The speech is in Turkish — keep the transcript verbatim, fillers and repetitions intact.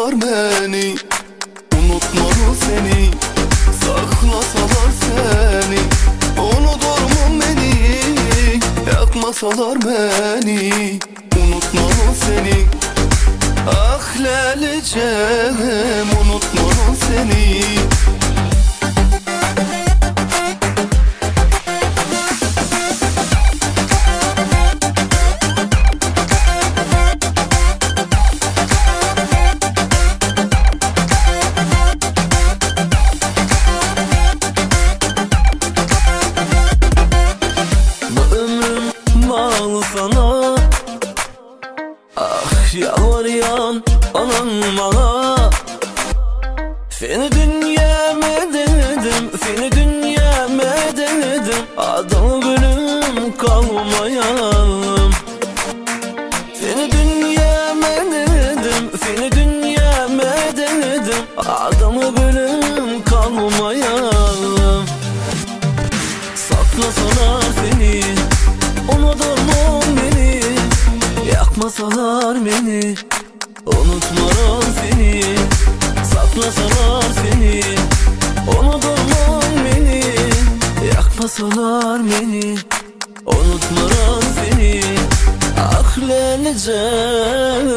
Yakmasalar beni, unutmalı seni. Saklasalar seni, unutur mu beni? Yakmasalar beni, unutmalı seni. Ah Lalecem, unutmalı seni. Sana ah yalvarıyan anam bana. Seni dünyama denedim, seni dünyama denedim. Adamı bölüm kalmayalım. Seni dünyama denedim, seni dünyama denedim. Adamı bölüm kalmayalım. Saklasalar seni, unutur mu beni? Yakmasalar beni, unutmaram seni. Saklasalar seni, unutur mu beni? Yakmasalar beni, unutmaram seni. Ah Lalecem.